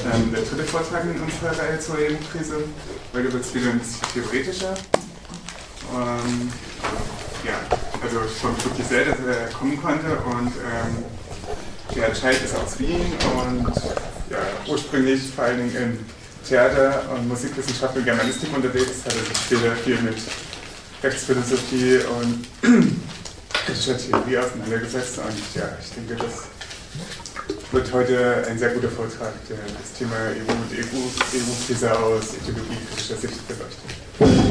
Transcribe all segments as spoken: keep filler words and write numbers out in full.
ähm, der dritte Vortrag in unserer Reihe zur E U-Krise. Heute wird es wieder ein bisschen theoretischer. Ähm, ja, also ich freue mich wirklich sehr, dass er kommen konnte. Und ähm, Gerhard Scheidt ist aus Wien und ja, ursprünglich vor allen Dingen in Theater- und Musikwissenschaft und Germanistik unterwegs, hat er sich später viel mit Rechtsphilosophie und kritischer Theorie auseinandergesetzt. Und ja, ich denke, das wird heute ein sehr guter Vortrag, der das Thema E U und E U-Krise aus ideologiekritischer Sicht beleuchtet.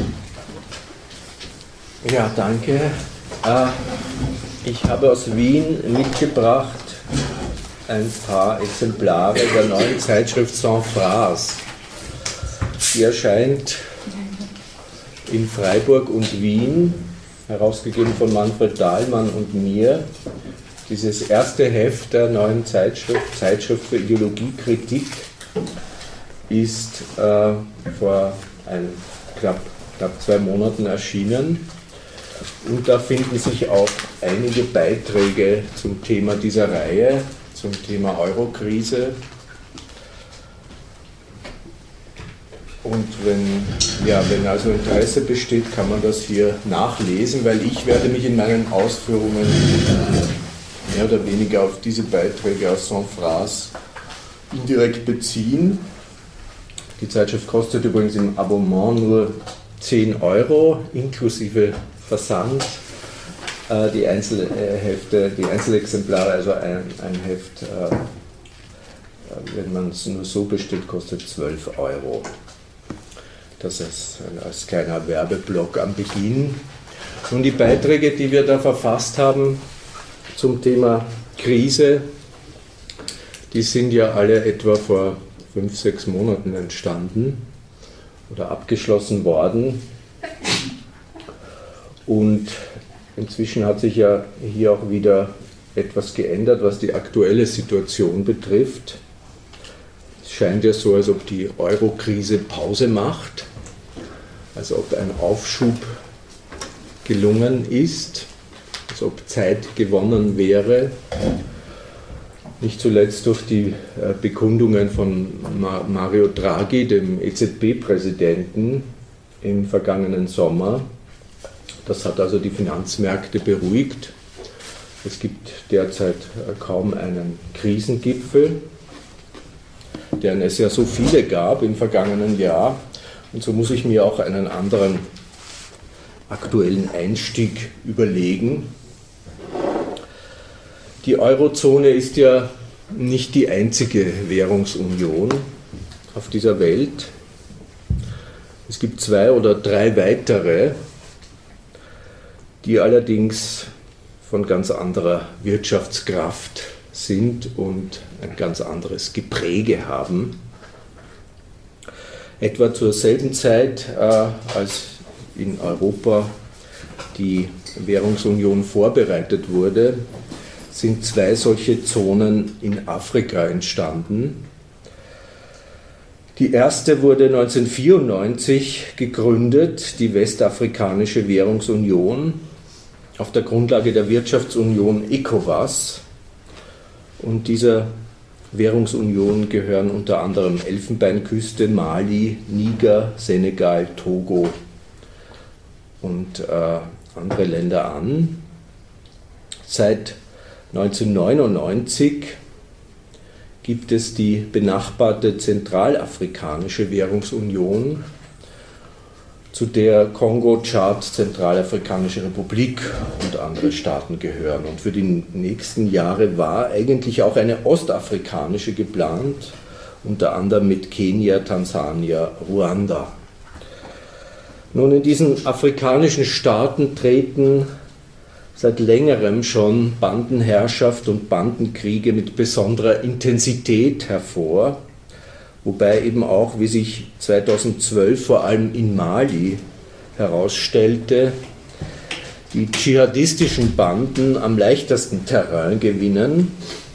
Ja, danke. Ich habe aus Wien mitgebracht ein paar Exemplare der neuen Zeitschrift Sans Phrase. Die erscheint in Freiburg und Wien, herausgegeben von Manfred Dahlmann und mir. Dieses erste Heft der neuen Zeitschrift, Zeitschrift für Ideologiekritik, ist äh, vor ein, knapp, knapp zwei Monaten erschienen. Und da finden sich auch einige Beiträge zum Thema dieser Reihe, zum Thema Eurokrise. Und wenn, ja, wenn also Interesse besteht, kann man das hier nachlesen, weil ich werde mich in meinen Ausführungen mehr oder weniger auf diese Beiträge aus Sans Phrase indirekt beziehen. Die Zeitschrift kostet übrigens im Abonnement nur zehn Euro, inklusive Versand. Die Einzelhefte, die Einzelexemplare, also ein, ein Heft, wenn man es nur so bestellt, kostet zwölf Euro. Das ist als kleiner Werbeblock am Beginn. Nun, die Beiträge, die wir da verfasst haben zum Thema Krise, die sind ja alle etwa vor fünf, sechs Monaten entstanden oder abgeschlossen worden. Und inzwischen hat sich ja hier auch wieder etwas geändert, was die aktuelle Situation betrifft. Es scheint ja so, als ob die Euro-Krise Pause macht, als ob ein Aufschub gelungen ist, als ob Zeit gewonnen wäre. Nicht zuletzt durch die Bekundungen von Mario Draghi, dem E Z B-Präsidenten, im vergangenen Sommer. Das hat also die Finanzmärkte beruhigt. Es gibt derzeit kaum einen Krisengipfel, deren es ja so viele gab im vergangenen Jahr. Und so muss ich mir auch einen anderen aktuellen Einstieg überlegen. Die Eurozone ist ja nicht die einzige Währungsunion auf dieser Welt. Es gibt zwei oder drei weitere, die allerdings von ganz anderer Wirtschaftskraft sind und ein ganz anderes Gepräge haben. Etwa zur selben Zeit, äh, als in Europa die Währungsunion vorbereitet wurde, sind zwei solche Zonen in Afrika entstanden. Die erste wurde neunzehnhundertvierundneunzig gegründet, die Westafrikanische Währungsunion, auf der Grundlage der Wirtschaftsunion ECOWAS. Und dieser Währungsunion gehören unter anderem Elfenbeinküste, Mali, Niger, Senegal, Togo und äh, andere Länder an. Seit neunzehnhundertneunundneunzig gibt es die benachbarte Zentralafrikanische Währungsunion, zu der Kongo, Tschad, Zentralafrikanische Republik und andere Staaten gehören. Und für die nächsten Jahre war eigentlich auch eine ostafrikanische geplant, unter anderem mit Kenia, Tansania, Ruanda. Nun, in diesen afrikanischen Staaten treten seit längerem schon Bandenherrschaft und Bandenkriege mit besonderer Intensität hervor, wobei eben auch, wie sich zweitausendzwölf vor allem in Mali herausstellte, die dschihadistischen Banden am leichtesten Terrain gewinnen.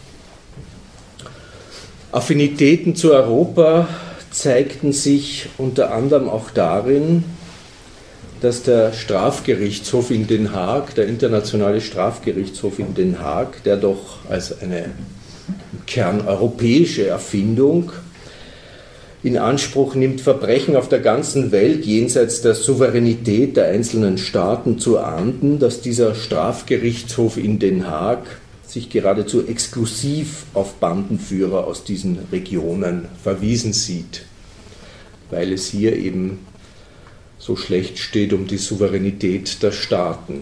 Affinitäten zu Europa zeigten sich unter anderem auch darin, dass der Strafgerichtshof in Den Haag, der Internationale Strafgerichtshof in Den Haag, der doch als eine im Kern europäische Erfindung in Anspruch nimmt, Verbrechen auf der ganzen Welt jenseits der Souveränität der einzelnen Staaten zu ahnden, dass dieser Strafgerichtshof in Den Haag sich geradezu exklusiv auf Bandenführer aus diesen Regionen verwiesen sieht, weil es hier eben so schlecht steht um die Souveränität der Staaten.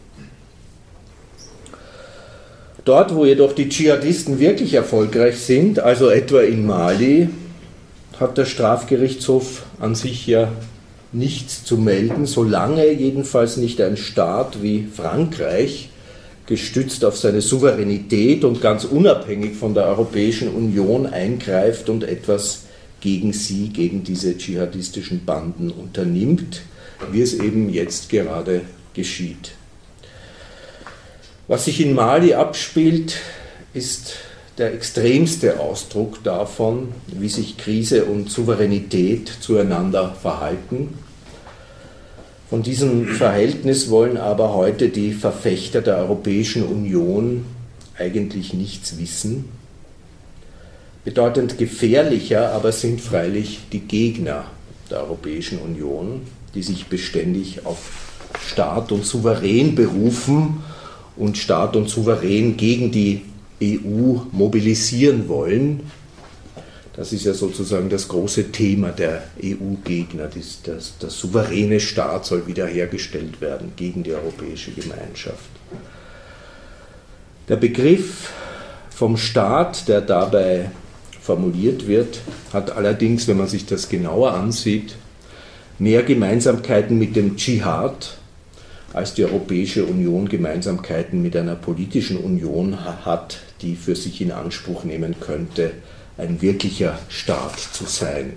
Dort, wo jedoch die Dschihadisten wirklich erfolgreich sind, also etwa in Mali, hat der Strafgerichtshof an sich ja nichts zu melden, solange jedenfalls nicht ein Staat wie Frankreich, gestützt auf seine Souveränität und ganz unabhängig von der Europäischen Union, eingreift und etwas gegen sie, gegen diese dschihadistischen Banden unternimmt, wie es eben jetzt gerade geschieht. Was sich in Mali abspielt, ist der extremste Ausdruck davon, wie sich Krise und Souveränität zueinander verhalten. Von diesem Verhältnis wollen aber heute die Verfechter der Europäischen Union eigentlich nichts wissen. Bedeutend gefährlicher aber sind freilich die Gegner der Europäischen Union, die sich beständig auf Staat und Souverän berufen und Staat und Souverän gegen die E U mobilisieren wollen. Das ist ja sozusagen das große Thema der E U-Gegner. Das, das, der souveräne Staat soll wiederhergestellt werden gegen die Europäische Gemeinschaft. Der Begriff vom Staat, der dabei formuliert wird, hat allerdings, wenn man sich das genauer ansieht, mehr Gemeinsamkeiten mit dem Dschihad, als die Europäische Union Gemeinsamkeiten mit einer politischen Union hat, die für sich in Anspruch nehmen könnte, ein wirklicher Staat zu sein.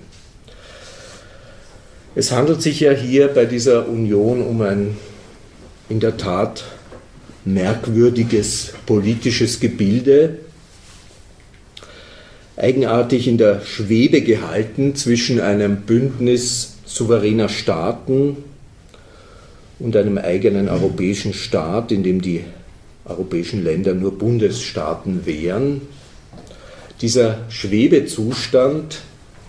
Es handelt sich ja hier bei dieser Union um ein in der Tat merkwürdiges politisches Gebilde, eigenartig in der Schwebe gehalten zwischen einem Bündnis souveräner Staaten und einem eigenen europäischen Staat, in dem die europäischen Länder nur Bundesstaaten wären. Dieser Schwebezustand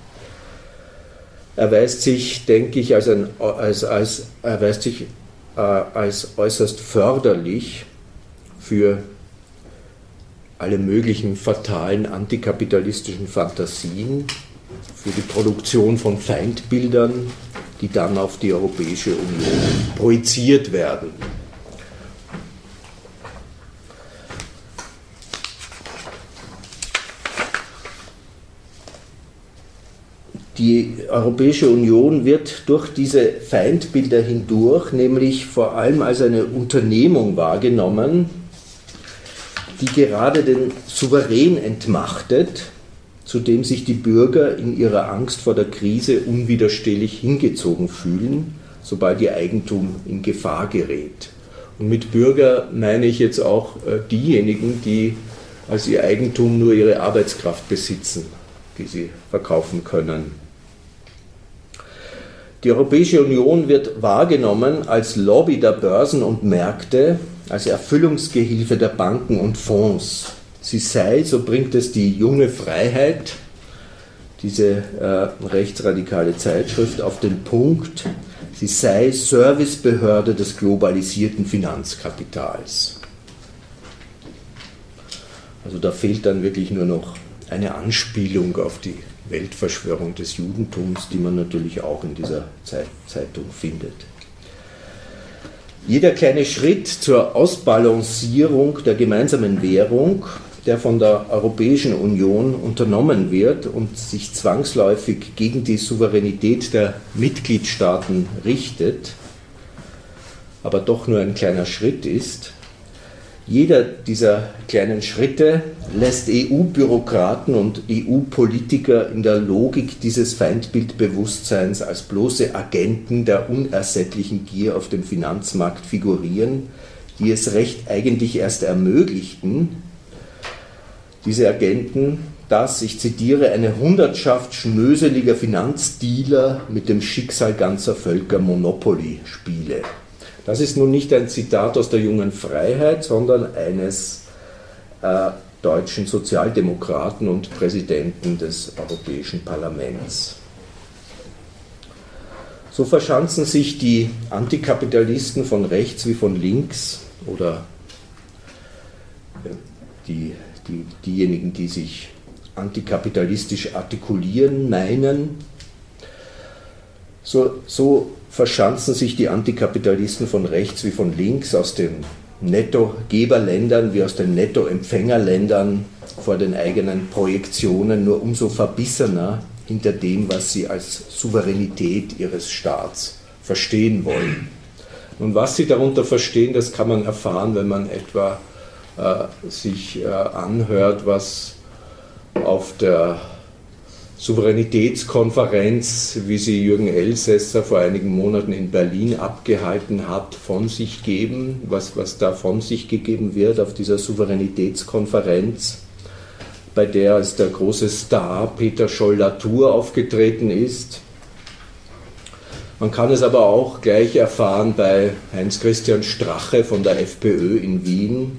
erweist sich, denke ich, als, ein, als, als, erweist sich, äh, als äußerst förderlich für alle möglichen fatalen antikapitalistischen Fantasien, für die Produktion von Feindbildern, die dann auf die Europäische Union projiziert werden. Die Europäische Union wird durch diese Feindbilder hindurch nämlich vor allem als eine Unternehmung wahrgenommen, die gerade den Souverän entmachtet, zu dem sich die Bürger in ihrer Angst vor der Krise unwiderstehlich hingezogen fühlen, sobald ihr Eigentum in Gefahr gerät. Und mit Bürger meine ich jetzt auch äh, diejenigen, die als ihr Eigentum nur ihre Arbeitskraft besitzen, die sie verkaufen können. Die Europäische Union wird wahrgenommen als Lobby der Börsen und Märkte, als Erfüllungsgehilfe der Banken und Fonds. Sie sei, so bringt es die Junge Freiheit, diese äh, rechtsradikale Zeitschrift, auf den Punkt, sie sei Servicebehörde des globalisierten Finanzkapitals. Also da fehlt dann wirklich nur noch eine Anspielung auf die Weltverschwörung des Judentums, die man natürlich auch in dieser Zeitung findet. Jeder kleine Schritt zur Ausbalancierung der gemeinsamen Währung, der von der Europäischen Union unternommen wird und sich zwangsläufig gegen die Souveränität der Mitgliedstaaten richtet, aber doch nur ein kleiner Schritt ist, jeder dieser kleinen Schritte lässt E U-Bürokraten und E U-Politiker in der Logik dieses Feindbildbewusstseins als bloße Agenten der unersättlichen Gier auf dem Finanzmarkt figurieren, die es recht eigentlich erst ermöglichten, diese Agenten, dass, ich zitiere, eine Hundertschaft schnöseliger Finanzdealer mit dem Schicksal ganzer Völker Monopoly spiele. Das ist nun nicht ein Zitat aus der Jungen Freiheit, sondern eines äh, deutschen Sozialdemokraten und Präsidenten des Europäischen Parlaments. So verschanzen sich die Antikapitalisten von rechts wie von links oder die, die, diejenigen, die sich antikapitalistisch artikulieren, meinen. So, so verschanzen sich die Antikapitalisten von rechts wie von links aus den Nettogeberländern wie aus den Nettoempfängerländern vor den eigenen Projektionen nur umso verbissener hinter dem, was sie als Souveränität ihres Staats verstehen wollen. Und was sie darunter verstehen, das kann man erfahren, wenn man etwa äh, sich äh, anhört, was auf der Souveränitätskonferenz, wie sie Jürgen Elsässer vor einigen Monaten in Berlin abgehalten hat, von sich geben, was, was da von sich gegeben wird auf dieser Souveränitätskonferenz, bei der als der große Star Peter Scholl-Latour aufgetreten ist. Man kann es aber auch gleich erfahren bei Heinz-Christian Strache von der FPÖ in Wien.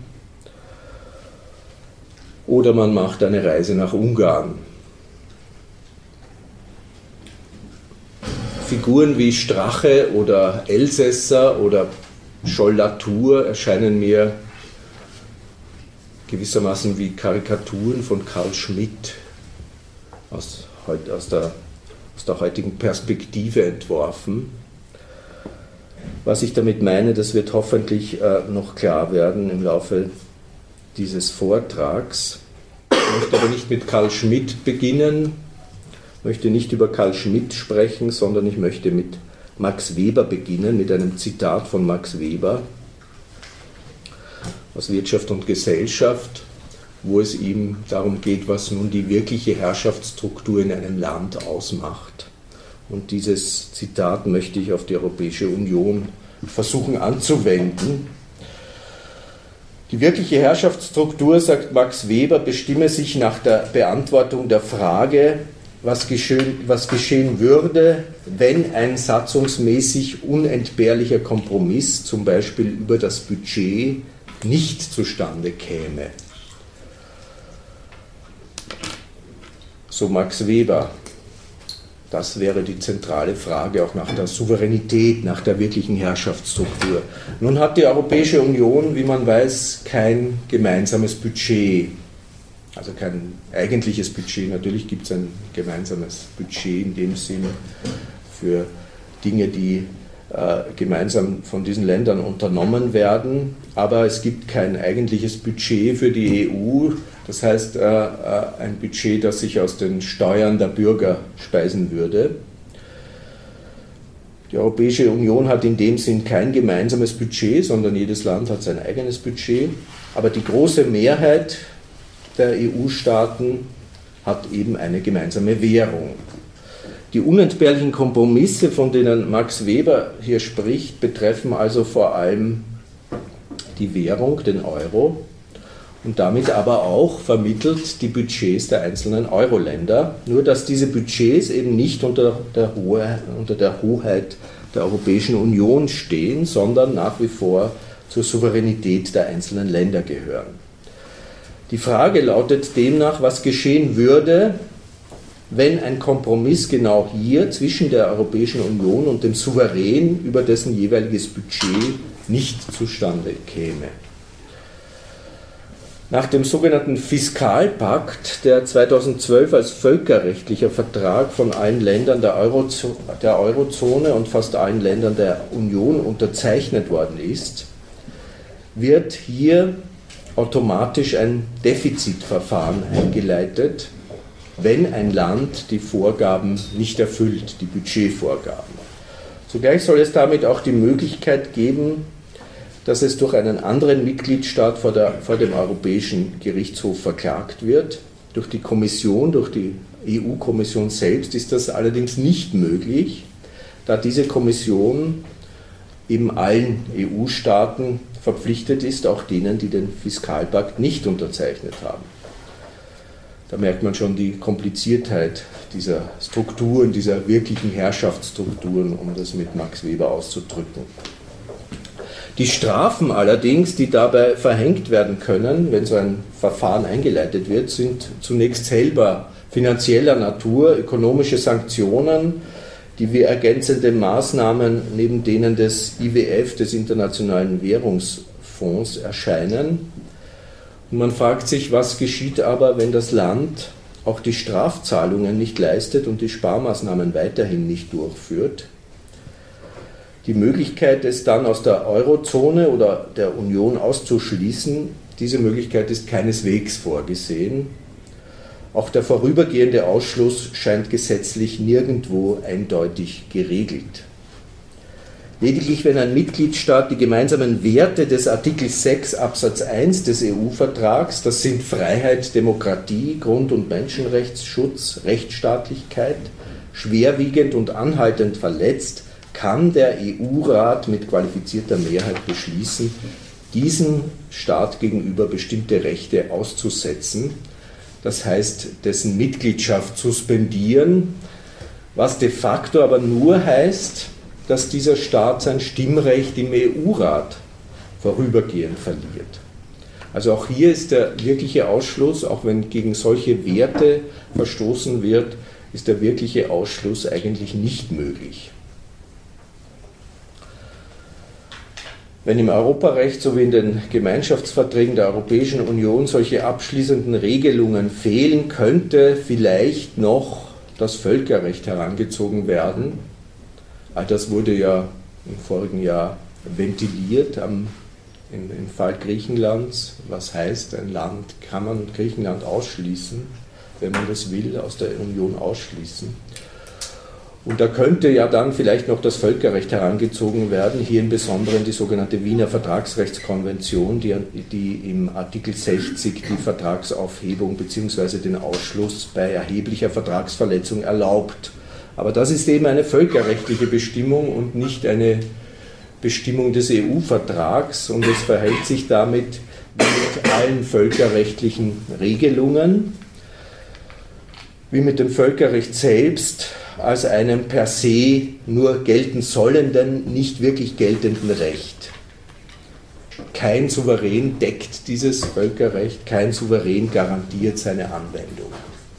Oder man macht eine Reise nach Ungarn. Figuren wie Strache oder Elsässer oder Scholl-Latour erscheinen mir gewissermaßen wie Karikaturen von Carl Schmitt aus, aus, der, aus der heutigen Perspektive entworfen. Was ich damit meine, das wird hoffentlich äh, noch klar werden im Laufe dieses Vortrags. Ich möchte aber nicht mit Carl Schmitt beginnen, möchte nicht über Carl Schmitt sprechen, sondern ich möchte mit Max Weber beginnen, mit einem Zitat von Max Weber aus Wirtschaft und Gesellschaft, wo es ihm darum geht, was nun die wirkliche Herrschaftsstruktur in einem Land ausmacht. Und dieses Zitat möchte ich auf die Europäische Union versuchen anzuwenden. Die wirkliche Herrschaftsstruktur, sagt Max Weber, bestimme sich nach der Beantwortung der Frage, was geschehen, was geschehen würde, wenn ein satzungsmäßig unentbehrlicher Kompromiss, zum Beispiel über das Budget, nicht zustande käme. So Max Weber. Das wäre die zentrale Frage auch nach der Souveränität, nach der wirklichen Herrschaftsstruktur. Nun hat die Europäische Union, wie man weiß, kein gemeinsames Budget. Also kein eigentliches Budget. Natürlich gibt es ein gemeinsames Budget in dem Sinn für Dinge, die äh, gemeinsam von diesen Ländern unternommen werden. Aber es gibt kein eigentliches Budget für die E U. Das heißt, äh, äh, ein Budget, das sich aus den Steuern der Bürger speisen würde. Die Europäische Union hat in dem Sinn kein gemeinsames Budget, sondern jedes Land hat sein eigenes Budget. Aber die große Mehrheit der E U-Staaten hat eben eine gemeinsame Währung. Die unentbehrlichen Kompromisse, von denen Max Weber hier spricht, betreffen also vor allem die Währung, den Euro, und damit aber auch vermittelt die Budgets der einzelnen Euro-Länder, nur dass diese Budgets eben nicht unter der, Hohe, unter der Hoheit der Europäischen Union stehen, sondern nach wie vor zur Souveränität der einzelnen Länder gehören. Die Frage lautet demnach, was geschehen würde, wenn ein Kompromiss genau hier zwischen der Europäischen Union und dem Souverän über dessen jeweiliges Budget nicht zustande käme. Nach dem sogenannten Fiskalpakt, der zweitausendzwölf als völkerrechtlicher Vertrag von allen Ländern der Eurozone, der Eurozone und fast allen Ländern der Union unterzeichnet worden ist, wird hier automatisch ein Defizitverfahren eingeleitet, wenn ein Land die Vorgaben nicht erfüllt, die Budgetvorgaben. Zugleich soll es damit auch die Möglichkeit geben, dass es durch einen anderen Mitgliedstaat vor, der, vor dem Europäischen Gerichtshof verklagt wird. Durch die Kommission, durch die E U-Kommission selbst ist das allerdings nicht möglich, da diese Kommission eben allen E U-Staaten verpflichtet ist, auch denen, die den Fiskalpakt nicht unterzeichnet haben. Da merkt man schon die Kompliziertheit dieser Strukturen, dieser wirklichen Herrschaftsstrukturen, um das mit Max Weber auszudrücken. Die Strafen allerdings, die dabei verhängt werden können, wenn so ein Verfahren eingeleitet wird, sind zunächst selber finanzieller Natur, ökonomische Sanktionen, die wie ergänzende Maßnahmen neben denen des I W F, des Internationalen Währungsfonds, erscheinen. Und man fragt sich, was geschieht aber, wenn das Land auch die Strafzahlungen nicht leistet und die Sparmaßnahmen weiterhin nicht durchführt. Die Möglichkeit, es dann aus der Eurozone oder der Union auszuschließen, diese Möglichkeit ist keineswegs vorgesehen. Auch der vorübergehende Ausschluss scheint gesetzlich nirgendwo eindeutig geregelt. Lediglich wenn ein Mitgliedstaat die gemeinsamen Werte des Artikel sechs Absatz eins des E U-Vertrags, das sind Freiheit, Demokratie, Grund- und Menschenrechtsschutz, Rechtsstaatlichkeit, schwerwiegend und anhaltend verletzt, kann der E U-Rat mit qualifizierter Mehrheit beschließen, diesem Staat gegenüber bestimmte Rechte auszusetzen, das heißt, dessen Mitgliedschaft suspendieren, was de facto aber nur heißt, dass dieser Staat sein Stimmrecht im E U-Rat vorübergehend verliert. Also auch hier ist der wirkliche Ausschluss, auch wenn gegen solche Werte verstoßen wird, ist der wirkliche Ausschluss eigentlich nicht möglich. Wenn im Europarecht sowie in den Gemeinschaftsverträgen der Europäischen Union solche abschließenden Regelungen fehlen, könnte vielleicht noch das Völkerrecht herangezogen werden. All das wurde ja im vorigen Jahr ventiliert am, im, im Fall Griechenlands. Was heißt, ein Land kann man Griechenland ausschließen, wenn man das will, aus der Union ausschließen. Und da könnte ja dann vielleicht noch das Völkerrecht herangezogen werden, hier im Besonderen die sogenannte Wiener Vertragsrechtskonvention, die, die im Artikel sechzig die Vertragsaufhebung bzw. den Ausschluss bei erheblicher Vertragsverletzung erlaubt. Aber das ist eben eine völkerrechtliche Bestimmung und nicht eine Bestimmung des E U-Vertrags, und es verhält sich damit wie mit allen völkerrechtlichen Regelungen, wie mit dem Völkerrecht selbst, als einem per se nur gelten sollenden, nicht wirklich geltenden Recht. Kein Souverän deckt dieses Völkerrecht, kein Souverän garantiert seine Anwendung.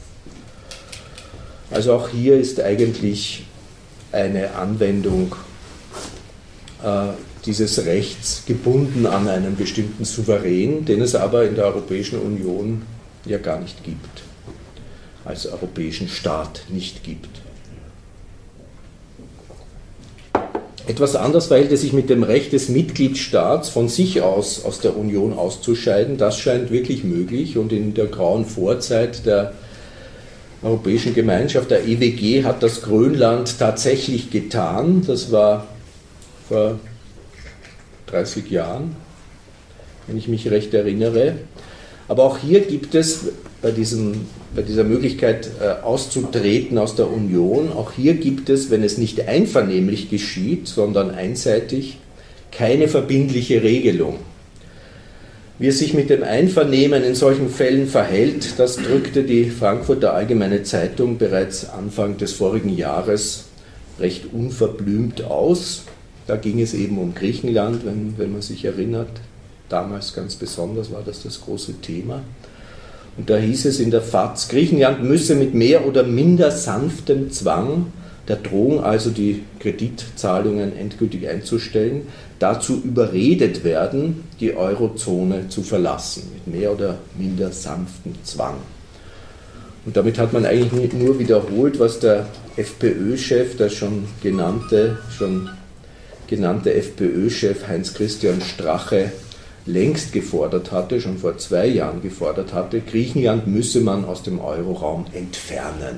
Also auch hier ist eigentlich eine Anwendung äh, dieses Rechts gebunden an einen bestimmten Souverän, den es aber in der Europäischen Union ja gar nicht gibt, als europäischen Staat nicht gibt. Etwas anders verhält es sich mit dem Recht des Mitgliedstaats, von sich aus aus der Union auszuscheiden. Das scheint wirklich möglich, und in der grauen Vorzeit der Europäischen Gemeinschaft, der E W G, hat das Grönland tatsächlich getan. Das war vor dreißig Jahren, wenn ich mich recht erinnere. Aber auch hier gibt es bei, diesem, bei dieser Möglichkeit äh, auszutreten aus der Union, auch hier gibt es, wenn es nicht einvernehmlich geschieht, sondern einseitig, keine verbindliche Regelung. Wie es sich mit dem Einvernehmen in solchen Fällen verhält, das drückte die Frankfurter Allgemeine Zeitung bereits Anfang des vorigen Jahres recht unverblümt aus. Da ging es eben um Griechenland, wenn, wenn man sich erinnert. Damals ganz besonders war das das große Thema. Und da hieß es in der F A Z, Griechenland müsse mit mehr oder minder sanftem Zwang, der Drohung also die Kreditzahlungen endgültig einzustellen, dazu überredet werden, die Eurozone zu verlassen, mit mehr oder minder sanftem Zwang. Und damit hat man eigentlich nur wiederholt, was der FPÖ-Chef, der schon genannte, schon genannte FPÖ-Chef Heinz-Christian Strache längst gefordert hatte, schon vor zwei Jahren gefordert hatte, Griechenland müsse man aus dem Euroraum entfernen.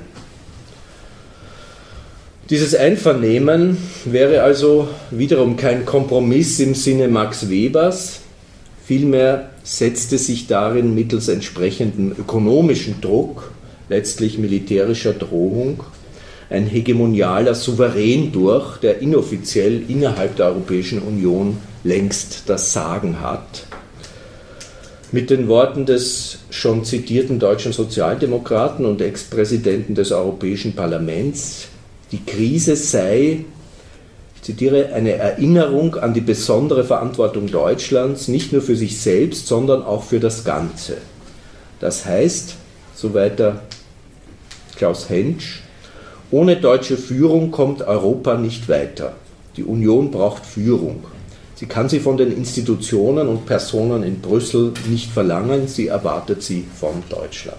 Dieses Einvernehmen wäre also wiederum kein Kompromiss im Sinne Max Webers, vielmehr setzte sich darin mittels entsprechendem ökonomischen Druck, letztlich militärischer Drohung, ein hegemonialer Souverän durch, der inoffiziell innerhalb der Europäischen Union längst das Sagen hat. Mit den Worten des schon zitierten deutschen Sozialdemokraten und Ex-Präsidenten des Europäischen Parlaments, die Krise sei, ich zitiere, eine Erinnerung an die besondere Verantwortung Deutschlands, nicht nur für sich selbst, sondern auch für das Ganze. Das heißt, so weiter Klaus Hentsch, Ohne deutsche Führung kommt Europa nicht weiter. Die Union braucht Führung. Sie kann sie von den Institutionen und Personen in Brüssel nicht verlangen, sie erwartet sie von Deutschland.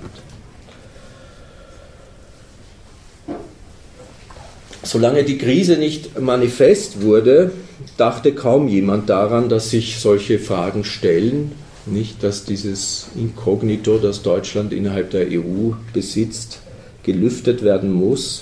Solange die Krise nicht manifest wurde, dachte kaum jemand daran, dass sich solche Fragen stellen, nicht, dass dieses Inkognito, das Deutschland innerhalb der E U besitzt, gelüftet werden muss,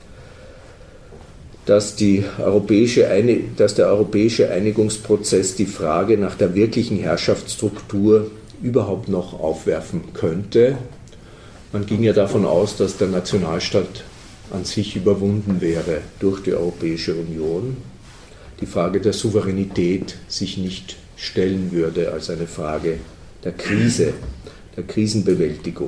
dass, die europäische, dass der europäische Einigungsprozess die Frage nach der wirklichen Herrschaftsstruktur überhaupt noch aufwerfen könnte. Man ging ja davon aus, dass der Nationalstaat an sich überwunden wäre durch die Europäische Union. Die Frage der Souveränität sich nicht stellen würde als eine Frage der Krise, der Krisenbewältigung.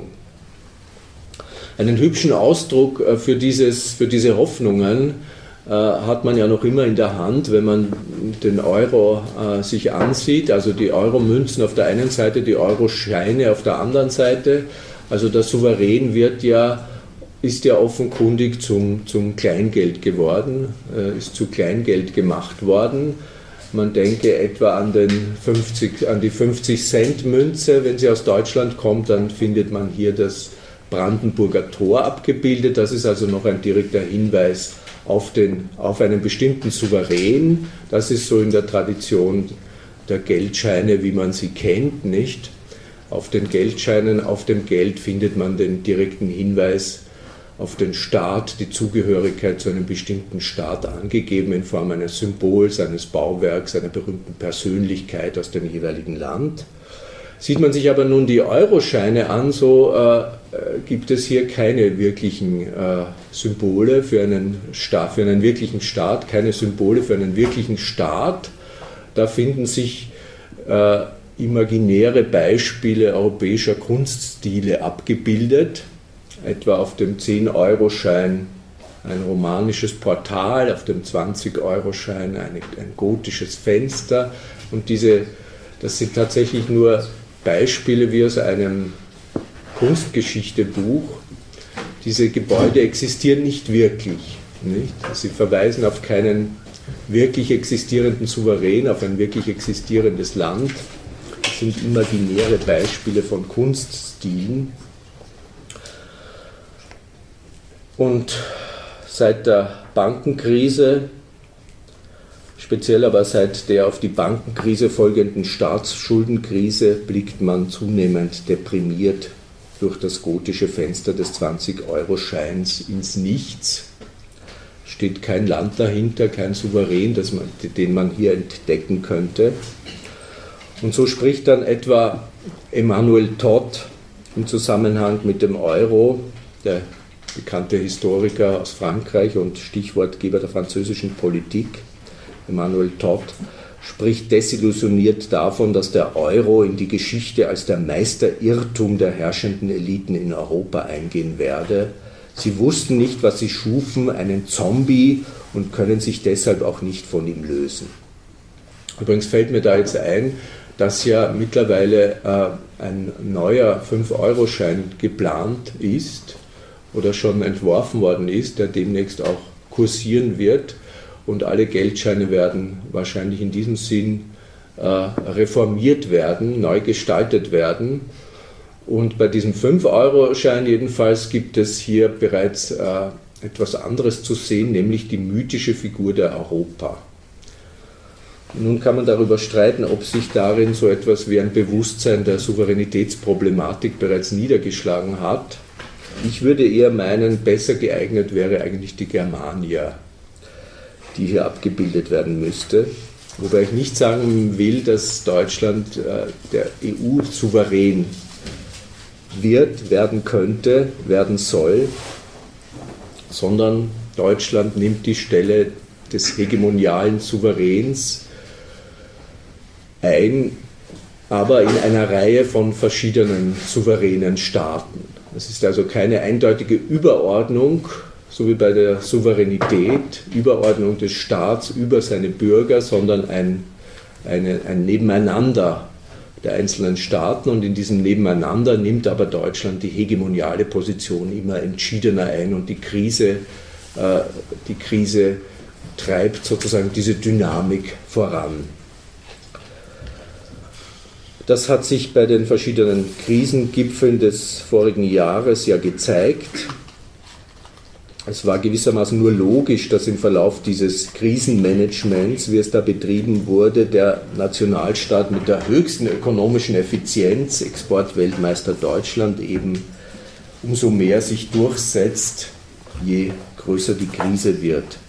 Einen hübschen Ausdruck für, dieses, für diese Hoffnungen äh, hat man ja noch immer in der Hand, wenn man den Euro äh, sich ansieht, also die Euromünzen auf der einen Seite, die Euroscheine auf der anderen Seite. Also der Souverän wird ja, ist ja offenkundig zum, zum Kleingeld geworden, äh, ist zu Kleingeld gemacht worden. Man denke etwa an, den fünfzig, an die fünfzig-Cent-Münze. Wenn sie aus Deutschland kommt, dann findet man hier das Brandenburger Tor abgebildet. Das ist also noch ein direkter Hinweis auf, den, auf einen bestimmten Souverän. Das ist so in der Tradition der Geldscheine, wie man sie kennt, nicht? Auf den Geldscheinen, auf dem Geld findet man den direkten Hinweis auf den Staat, die Zugehörigkeit zu einem bestimmten Staat angegeben in Form eines Symbols, eines Bauwerks, einer berühmten Persönlichkeit aus dem jeweiligen Land. Sieht man sich aber nun die Euroscheine an, so äh, gibt es hier keine wirklichen äh, Symbole für einen Staat, für einen wirklichen Staat, keine Symbole für einen wirklichen Staat. Da finden sich äh, imaginäre Beispiele europäischer Kunststile abgebildet. Etwa auf dem zehn-Euro-Schein ein romanisches Portal, auf dem zwanzig-Euro-Schein ein, ein gotisches Fenster. Und diese, das sind tatsächlich nur Beispiele wie aus einem Kunstgeschichtebuch. Diese Gebäude existieren nicht wirklich. Nicht? Sie verweisen auf keinen wirklich existierenden Souverän, auf ein wirklich existierendes Land. Das sind imaginäre Beispiele von Kunststilen. Und seit der Bankenkrise, speziell aber seit der auf die Bankenkrise folgenden Staatsschuldenkrise, blickt man zunehmend deprimiert durch das gotische Fenster des zwanzig-Euro-Scheins ins Nichts. Steht kein Land dahinter, kein Souverän, das man, den man hier entdecken könnte. Und so spricht dann etwa Emmanuel Todt im Zusammenhang mit dem Euro, der bekannte Historiker aus Frankreich und Stichwortgeber der französischen Politik, Emmanuel Todt, spricht desillusioniert davon, dass der Euro in die Geschichte als der Meisterirrtum der herrschenden Eliten in Europa eingehen werde. Sie wussten nicht, was sie schufen, einen Zombie, und können sich deshalb auch nicht von ihm lösen. Übrigens fällt mir da jetzt ein, dass ja mittlerweile äh, ein neuer fünf-Euro-Schein geplant ist, oder schon entworfen worden ist, der demnächst auch kursieren wird. Und alle Geldscheine werden wahrscheinlich in diesem Sinn äh, reformiert werden, neu gestaltet werden. Und bei diesem fünf-Euro-Schein jedenfalls gibt es hier bereits äh, etwas anderes zu sehen, nämlich die mythische Figur der Europa. Nun kann man darüber streiten, ob sich darin so etwas wie ein Bewusstsein der Souveränitätsproblematik bereits niedergeschlagen hat. Ich würde eher meinen, besser geeignet wäre eigentlich die Germania, die hier abgebildet werden müsste. Wobei ich nicht sagen will, dass Deutschland äh, der E U souverän wird, werden könnte, werden soll, sondern Deutschland nimmt die Stelle des hegemonialen Souveräns ein, aber in einer Reihe von verschiedenen souveränen Staaten. Es ist also keine eindeutige Überordnung, so wie bei der Souveränität, Überordnung des Staats über seine Bürger, sondern ein, eine, ein Nebeneinander der einzelnen Staaten. Und in diesem Nebeneinander nimmt aber Deutschland die hegemoniale Position immer entschiedener ein. Und die Krise die Krise treibt sozusagen diese Dynamik voran. Das hat sich bei den verschiedenen Krisengipfeln des vorigen Jahres ja gezeigt. Es war gewissermaßen nur logisch, dass im Verlauf dieses Krisenmanagements, wie es da betrieben wurde, der Nationalstaat mit der höchsten ökonomischen Effizienz, Exportweltmeister Deutschland, eben umso mehr sich durchsetzt, je größer die Krise wird.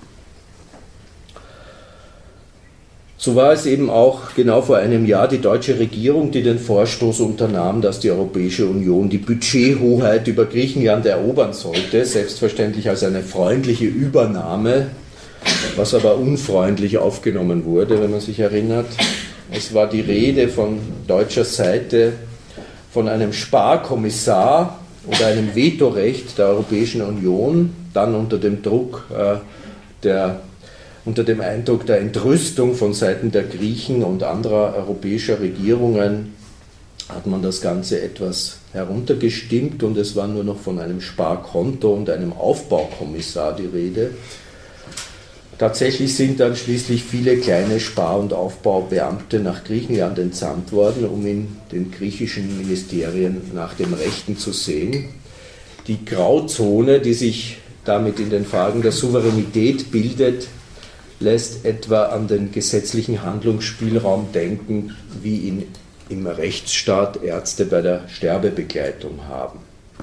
So war es eben auch genau vor einem Jahr die deutsche Regierung, die den Vorstoß unternahm, dass die Europäische Union die Budgethoheit über Griechenland erobern sollte, selbstverständlich als eine freundliche Übernahme, was aber unfreundlich aufgenommen wurde, wenn man sich erinnert. Es war die Rede von deutscher Seite von einem Sparkommissar oder einem Vetorecht der Europäischen Union, dann unter dem Druck äh, der Unter dem Eindruck der Entrüstung von Seiten der Griechen und anderer europäischer Regierungen hat man das Ganze etwas heruntergestimmt und es war nur noch von einem Sparkonto und einem Aufbaukommissar die Rede. Tatsächlich sind dann schließlich viele kleine Spar- und Aufbaubeamte nach Griechenland entsandt worden, um in den griechischen Ministerien nach dem Rechten zu sehen. Die Grauzone, die sich damit in den Fragen der Souveränität bildet, lässt etwa an den gesetzlichen Handlungsspielraum denken, wie ihn im Rechtsstaat Ärzte bei der Sterbebegleitung haben.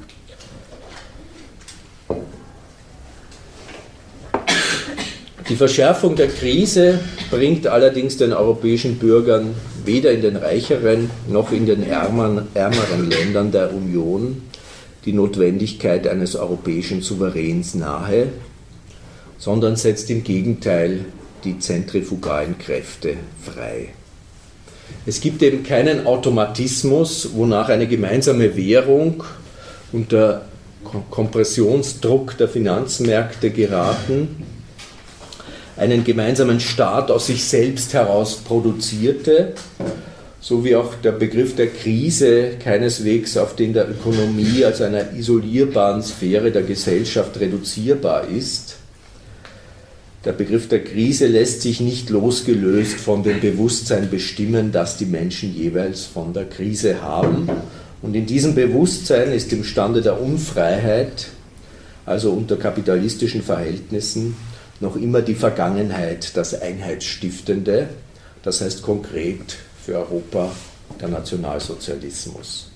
Die Verschärfung der Krise bringt allerdings den europäischen Bürgern weder in den reicheren noch in den ärmeren, ärmeren Ländern der Union die Notwendigkeit eines europäischen Souveräns nahe, sondern setzt im Gegenteil die zentrifugalen Kräfte frei. Es gibt eben keinen Automatismus, wonach eine gemeinsame Währung unter Kompressionsdruck der Finanzmärkte geraten, einen gemeinsamen Staat aus sich selbst heraus produzierte, so wie auch der Begriff der Krise keineswegs auf den der Ökonomie als einer isolierbaren Sphäre der Gesellschaft reduzierbar ist. Der Begriff der Krise lässt sich nicht losgelöst von dem Bewusstsein bestimmen, das die Menschen jeweils von der Krise haben. Und in diesem Bewusstsein ist im Stande der Unfreiheit, also unter kapitalistischen Verhältnissen, noch immer die Vergangenheit das Einheitsstiftende, das heißt konkret für Europa der Nationalsozialismus.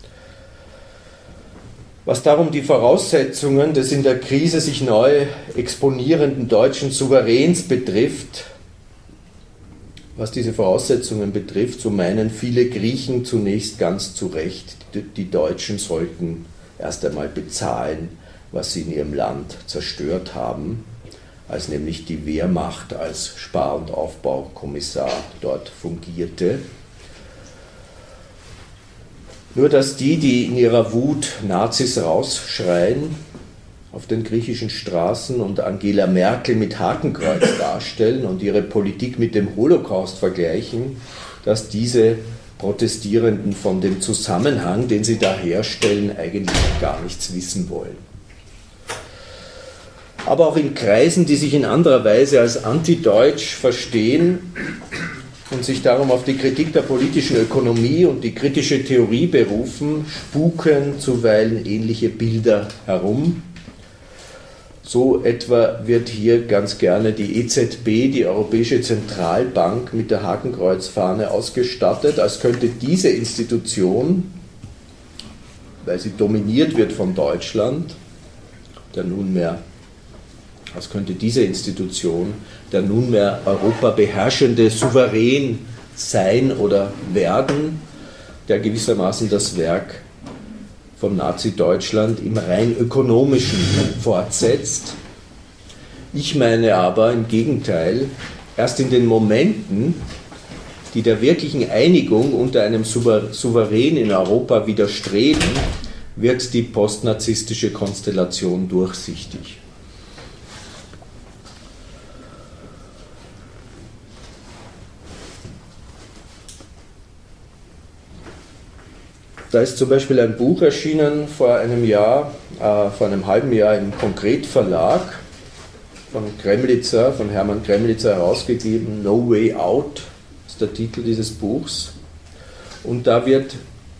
Was darum die Voraussetzungen des in der Krise sich neu exponierenden deutschen Souveräns betrifft, was diese Voraussetzungen betrifft, so meinen viele Griechen zunächst ganz zu Recht, die Deutschen sollten erst einmal bezahlen, was sie in ihrem Land zerstört haben, als nämlich die Wehrmacht als Spar- und Aufbaukommissar dort fungierte. Nur dass die, die in ihrer Wut Nazis rausschreien, auf den griechischen Straßen und Angela Merkel mit Hakenkreuz darstellen und ihre Politik mit dem Holocaust vergleichen, dass diese Protestierenden von dem Zusammenhang, den sie da herstellen, eigentlich gar nichts wissen wollen. Aber auch in Kreisen, die sich in anderer Weise als antideutsch verstehen und sich darum auf die Kritik der politischen Ökonomie und die kritische Theorie berufen, spuken zuweilen ähnliche Bilder herum. So etwa wird hier ganz gerne die E Z B, die Europäische Zentralbank, mit der Hakenkreuzfahne ausgestattet, als könnte diese Institution, weil sie dominiert wird von Deutschland, der nunmehr als könnte diese Institution der nunmehr Europa beherrschende Souverän sein oder werden, der gewissermaßen das Werk von Nazi-Deutschland im rein ökonomischen fortsetzt. Ich meine aber im Gegenteil, erst in den Momenten, die der wirklichen Einigung unter einem Souverän in Europa widerstreben, wird die postnazistische Konstellation durchsichtig. Da ist zum Beispiel ein Buch erschienen vor einem Jahr, äh, vor einem halben Jahr im Konkret Verlag von Kremlitzer, von Hermann Kremlitzer herausgegeben. No Way Out ist der Titel dieses Buchs. Und da wird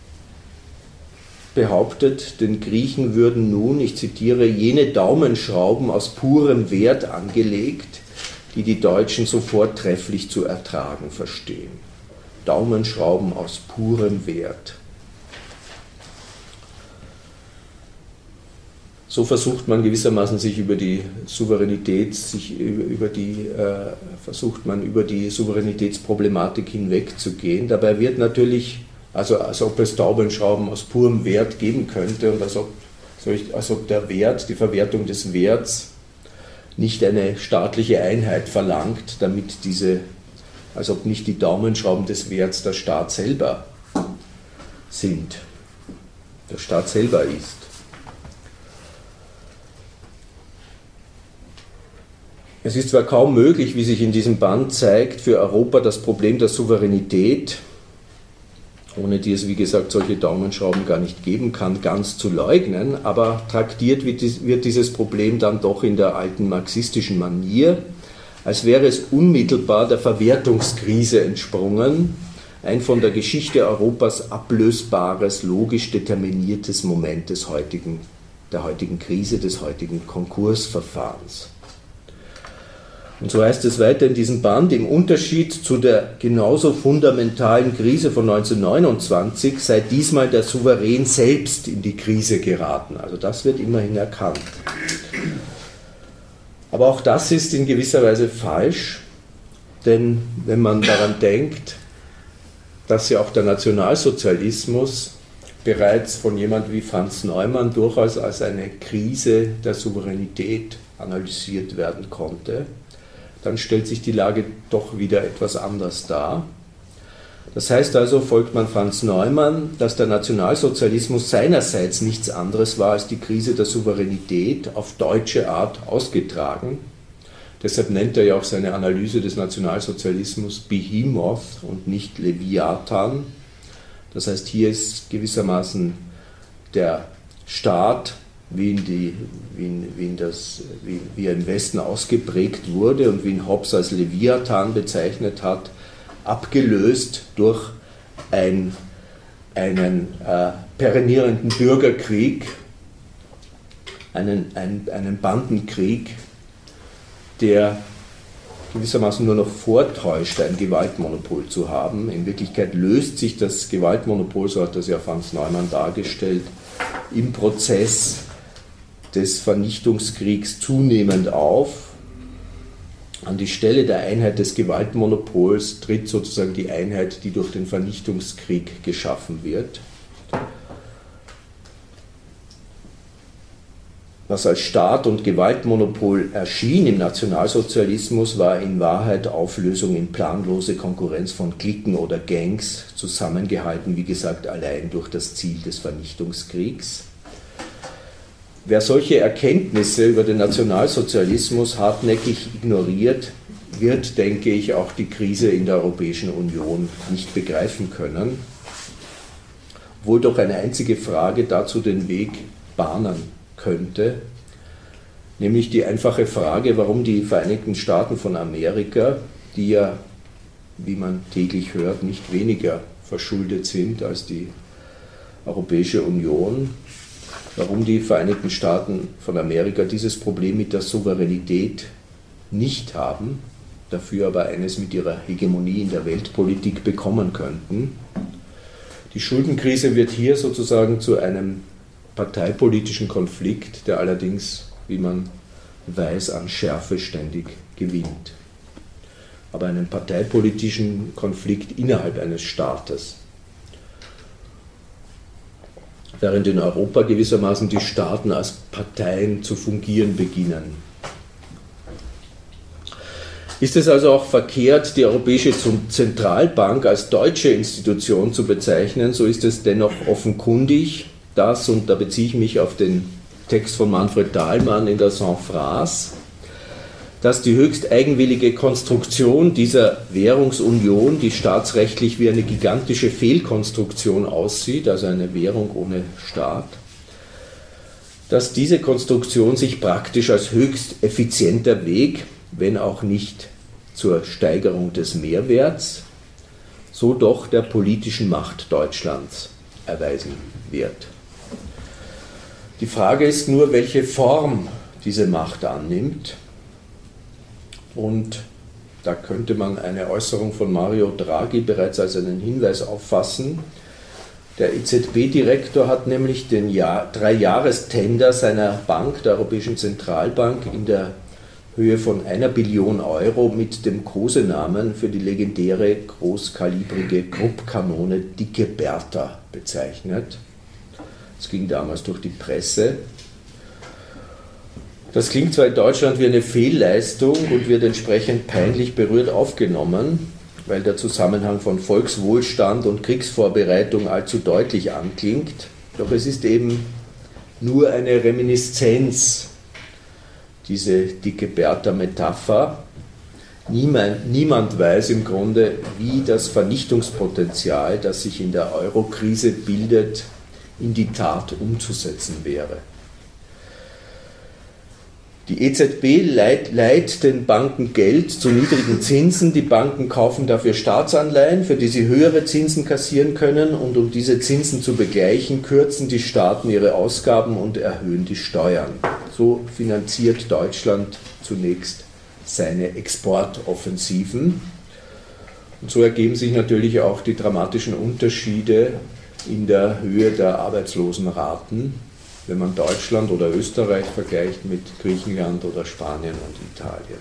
behauptet, den Griechen würden nun, ich zitiere, jene Daumenschrauben aus purem Wert angelegt, die die Deutschen so vortrefflich zu ertragen verstehen. Daumenschrauben aus purem Wert. So versucht man gewissermaßen sich über die Souveränität, sich über die, äh, versucht man über die Souveränitätsproblematik hinwegzugehen. Dabei wird natürlich, also als ob es Daumenschrauben aus purem Wert geben könnte und als ob, als ob der Wert, die Verwertung des Werts nicht eine staatliche Einheit verlangt, damit diese, als ob nicht die Daumenschrauben des Werts der Staat selber sind, der Staat selber ist. Es ist zwar kaum möglich, wie sich in diesem Band zeigt, für Europa das Problem der Souveränität, ohne die es, wie gesagt, solche Daumenschrauben gar nicht geben kann, ganz zu leugnen, aber traktiert wird dieses Problem dann doch in der alten marxistischen Manier, als wäre es unmittelbar der Verwertungskrise entsprungen, ein von der Geschichte Europas ablösbares, logisch determiniertes Moment des heutigen, der heutigen Krise, des heutigen Konkursverfahrens. Und so heißt es weiter in diesem Band, im Unterschied zu der genauso fundamentalen Krise von neunzehnhundertneunundzwanzig sei diesmal der Souverän selbst in die Krise geraten. Also das wird immerhin erkannt. Aber auch das ist in gewisser Weise falsch, denn wenn man daran denkt, dass ja auch der Nationalsozialismus bereits von jemand wie Franz Neumann durchaus als eine Krise der Souveränität analysiert werden konnte, dann stellt sich die Lage doch wieder etwas anders dar. Das heißt also, folgt man Franz Neumann, dass der Nationalsozialismus seinerseits nichts anderes war als die Krise der Souveränität auf deutsche Art ausgetragen. Deshalb nennt er ja auch seine Analyse des Nationalsozialismus Behemoth und nicht Leviathan. Das heißt, hier ist gewissermaßen der Staat, wie, in die, wie, in, wie, in das, wie, wie er im Westen ausgeprägt wurde und wie ihn Hobbes als Leviathan bezeichnet hat, abgelöst durch ein, einen äh, perennierenden Bürgerkrieg, einen, einen, einen Bandenkrieg, der gewissermaßen nur noch vortäuscht, ein Gewaltmonopol zu haben. In Wirklichkeit löst sich das Gewaltmonopol, so hat das ja Franz Neumann dargestellt, im Prozess des Vernichtungskriegs zunehmend auf. An die Stelle der Einheit des Gewaltmonopols tritt sozusagen die Einheit, die durch den Vernichtungskrieg geschaffen wird. Was als Staat und Gewaltmonopol erschien im Nationalsozialismus, war in Wahrheit Auflösung in planlose Konkurrenz von Cliquen oder Gangs, zusammengehalten, wie gesagt, allein durch das Ziel des Vernichtungskriegs. Wer solche Erkenntnisse über den Nationalsozialismus hartnäckig ignoriert, wird, denke ich, auch die Krise in der Europäischen Union nicht begreifen können, obwohl doch eine einzige Frage dazu den Weg bahnen könnte, nämlich die einfache Frage, warum die Vereinigten Staaten von Amerika, die ja, wie man täglich hört, nicht weniger verschuldet sind als die Europäische Union, warum die Vereinigten Staaten von Amerika dieses Problem mit der Souveränität nicht haben, dafür aber eines mit ihrer Hegemonie in der Weltpolitik bekommen könnten. Die Schuldenkrise wird hier sozusagen zu einem parteipolitischen Konflikt, der allerdings, wie man weiß, an Schärfe ständig gewinnt. Aber einen parteipolitischen Konflikt innerhalb eines Staates. Während in Europa gewissermaßen die Staaten als Parteien zu fungieren beginnen. Ist es also auch verkehrt, die Europäische Zentralbank als deutsche Institution zu bezeichnen, so ist es dennoch offenkundig, dass, und da beziehe ich mich auf den Text von Manfred Dahlmann in der Sans Phrase, dass die höchst eigenwillige Konstruktion dieser Währungsunion, die staatsrechtlich wie eine gigantische Fehlkonstruktion aussieht, also eine Währung ohne Staat, dass diese Konstruktion sich praktisch als höchst effizienter Weg, wenn auch nicht zur Steigerung des Mehrwerts, so doch der politischen Macht Deutschlands erweisen wird. Die Frage ist nur, welche Form diese Macht annimmt. Und da könnte man eine Äußerung von Mario Draghi bereits als einen Hinweis auffassen. Der E Z B-Direktor hat nämlich den Jahr, Drei-Jahres-Tender seiner Bank, der Europäischen Zentralbank, in der Höhe von einer Billion Euro mit dem Kosenamen für die legendäre großkalibrige Krupp-Kanone Dicke Bertha bezeichnet. Das ging damals durch die Presse. Das klingt zwar in Deutschland wie eine Fehlleistung und wird entsprechend peinlich berührt aufgenommen, weil der Zusammenhang von Volkswohlstand und Kriegsvorbereitung allzu deutlich anklingt. Doch es ist eben nur eine Reminiszenz, diese dicke Bertha-Metapher. Niemand, niemand weiß im Grunde, wie das Vernichtungspotenzial, das sich in der Euro-Krise bildet, in die Tat umzusetzen wäre. Die E Z B leiht, leiht den Banken Geld zu niedrigen Zinsen. Die Banken kaufen dafür Staatsanleihen, für die sie höhere Zinsen kassieren können. Und um diese Zinsen zu begleichen, kürzen die Staaten ihre Ausgaben und erhöhen die Steuern. So finanziert Deutschland zunächst seine Exportoffensiven. Und so ergeben sich natürlich auch die dramatischen Unterschiede in der Höhe der Arbeitslosenraten, wenn man Deutschland oder Österreich vergleicht mit Griechenland oder Spanien und Italien.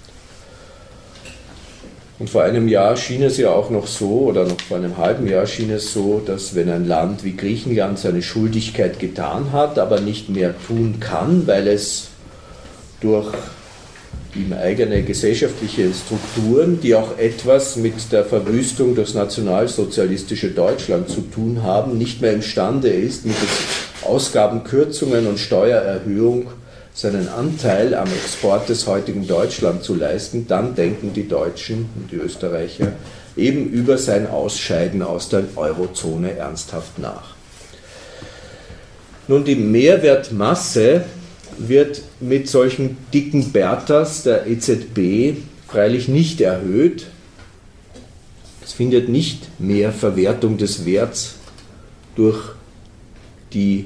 Und vor einem Jahr schien es ja auch noch so, oder noch vor einem halben Jahr schien es so, dass wenn ein Land wie Griechenland seine Schuldigkeit getan hat, aber nicht mehr tun kann, weil es durch ihm eigene gesellschaftliche Strukturen, die auch etwas mit der Verwüstung durchs nationalsozialistische Deutschland zu tun haben, nicht mehr imstande ist, mit Ausgabenkürzungen und Steuererhöhung seinen Anteil am Export des heutigen Deutschland zu leisten, dann denken die Deutschen und die Österreicher eben über sein Ausscheiden aus der Eurozone ernsthaft nach. Nun, die Mehrwertmasse wird mit solchen dicken Berthas der E Z B freilich nicht erhöht. Es findet nicht mehr Verwertung des Werts durch die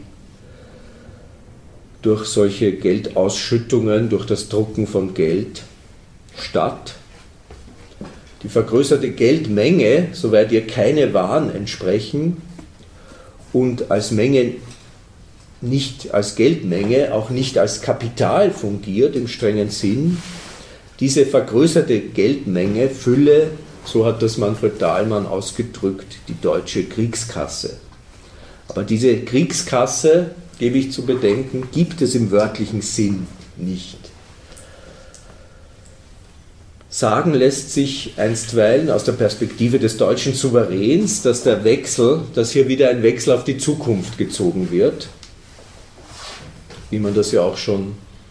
durch solche Geldausschüttungen, durch das Drucken von Geld statt. Die vergrößerte Geldmenge, soweit ihr keine Waren entsprechen und als Menge nicht als Geldmenge, auch nicht als Kapital fungiert im strengen Sinn, diese vergrößerte Geldmenge fülle, so hat das Manfred Dahlmann ausgedrückt, die deutsche Kriegskasse. Aber diese Kriegskasse, gebe ich zu bedenken, gibt es im wörtlichen Sinn nicht. Sagen lässt sich einstweilen aus der Perspektive des deutschen Souveräns, dass der Wechsel, dass hier wieder ein Wechsel auf die Zukunft gezogen wird, wie man das ja auch schon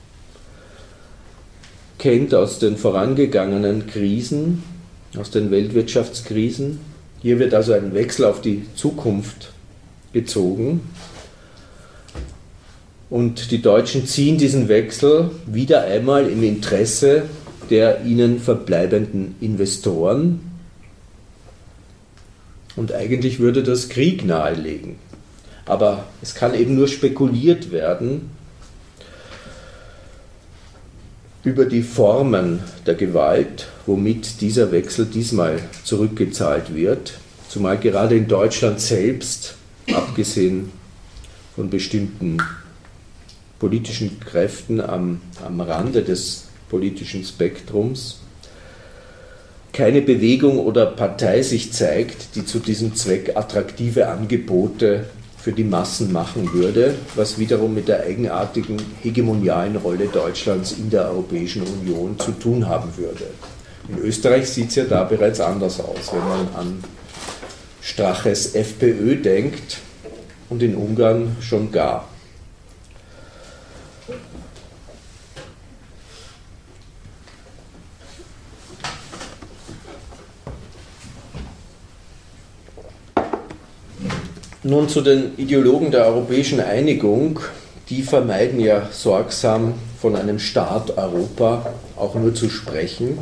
kennt aus den vorangegangenen Krisen, aus den Weltwirtschaftskrisen. Hier wird also ein Wechsel auf die Zukunft gezogen. Und die Deutschen ziehen diesen Wechsel wieder einmal im Interesse der ihnen verbleibenden Investoren. Und eigentlich würde das Krieg nahelegen. Aber es kann eben nur spekuliert werden über die Formen der Gewalt, womit dieser Wechsel diesmal zurückgezahlt wird. Zumal gerade in Deutschland selbst, abgesehen von bestimmten politischen Kräften am, am Rande des politischen Spektrums, keine Bewegung oder Partei sich zeigt, die zu diesem Zweck attraktive Angebote für die Massen machen würde, was wiederum mit der eigenartigen hegemonialen Rolle Deutschlands in der Europäischen Union zu tun haben würde. In Österreich sieht es ja da bereits anders aus, wenn man an Straches FPÖ denkt und in Ungarn schon gar. Nun zu den Ideologen der europäischen Einigung. Die vermeiden ja sorgsam von einem Staat Europa auch nur zu sprechen.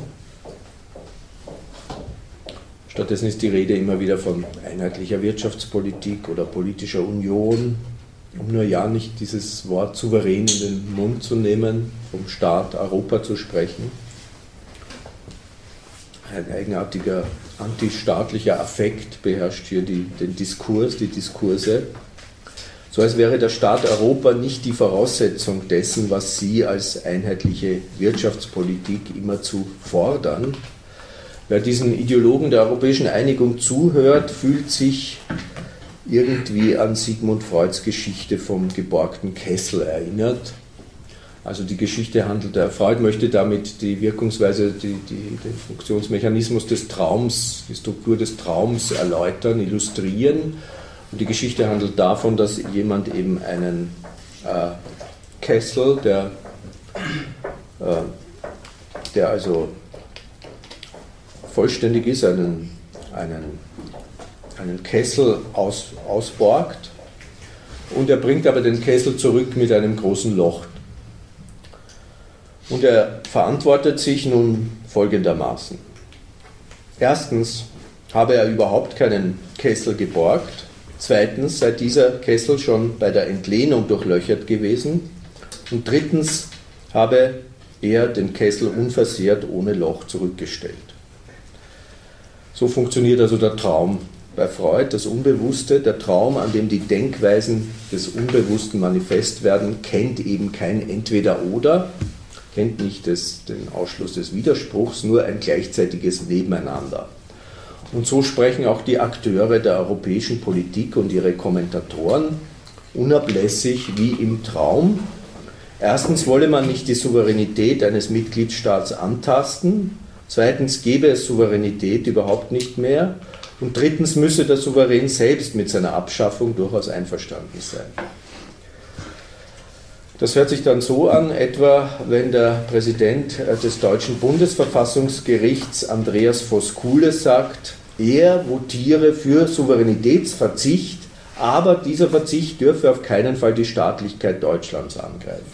Stattdessen ist die Rede immer wieder von einheitlicher Wirtschaftspolitik oder politischer Union, um nur ja nicht dieses Wort souverän in den Mund zu nehmen, vom Staat Europa zu sprechen. Ein eigenartiger antistaatlicher Affekt beherrscht hier die, den Diskurs, die Diskurse. So als wäre der Staat Europa nicht die Voraussetzung dessen, was Sie als einheitliche Wirtschaftspolitik immerzu fordern. Wer diesen Ideologen der europäischen Einigung zuhört, fühlt sich irgendwie an Sigmund Freuds Geschichte vom geborgten Kessel erinnert. Also die Geschichte handelt, der Freud möchte damit die Wirkungsweise, die, die, den Funktionsmechanismus des Traums, die Struktur des Traums erläutern, illustrieren. Und die Geschichte handelt davon, dass jemand eben einen äh, Kessel, der, äh, der also vollständig ist, einen, einen, einen Kessel aus, ausborgt, und er bringt aber den Kessel zurück mit einem großen Loch. Und er verantwortet sich nun folgendermaßen. Erstens habe er überhaupt keinen Kessel geborgt. Zweitens sei dieser Kessel schon bei der Entlehnung durchlöchert gewesen. Und drittens habe er den Kessel unversehrt ohne Loch zurückgestellt. So funktioniert also der Traum bei Freud, das Unbewusste. Der Traum, an dem die Denkweisen des Unbewussten manifest werden, kennt eben kein Entweder-Oder, kennt nicht das, den Ausschluss des Widerspruchs, nur ein gleichzeitiges Nebeneinander. Und so sprechen auch die Akteure der europäischen Politik und ihre Kommentatoren unablässig wie im Traum. Erstens wolle man nicht die Souveränität eines Mitgliedstaats antasten, zweitens gäbe es Souveränität überhaupt nicht mehr und drittens müsse der Souverän selbst mit seiner Abschaffung durchaus einverstanden sein. Das hört sich dann so an, etwa wenn der Präsident des deutschen Bundesverfassungsgerichts Andreas Voskuhle sagt, er votiere für Souveränitätsverzicht, aber dieser Verzicht dürfe auf keinen Fall die Staatlichkeit Deutschlands angreifen.